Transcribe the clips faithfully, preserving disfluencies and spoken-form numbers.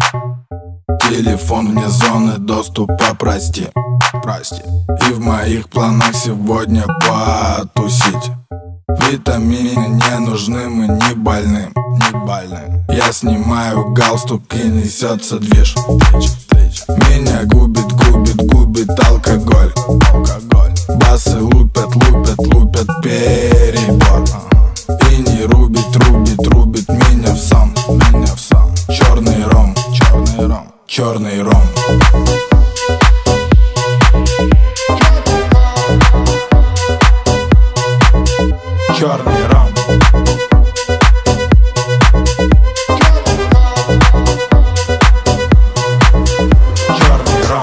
Телефон вне зоны доступа, прости, прости. И в моих планах сегодня потусить. Витамины не нужны, мы не больны, не больны. Я снимаю галстук и несется движ. Меня губит, губит, губит алкоголь, алкоголь. Басы лупят, лупят, лупят перебор. И не рубит, рубит, рубит меня в сон, меня в сон. Черный ром, черный ром, черный ром. Черный ром. Черный ром.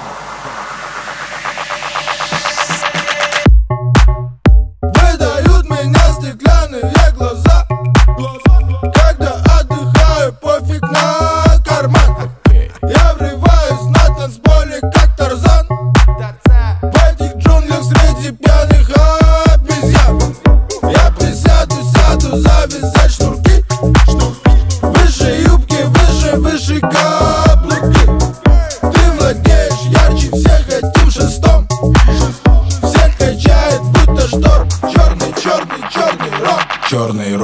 Выдают меня стеклянные глаза, когда отдыхаю, пофиг на карман. Я врываюсь на танцполе, как Тарзан. В этих джунглях среди пьяных обезьян. Я присяду, сяду, завязать шнурки. Выше юбки, выше, выше каблуки. Ты владеешь ярче всех этим шестом. Всех качает, будто шторм. Черный, черный, черный ром. Черный ром.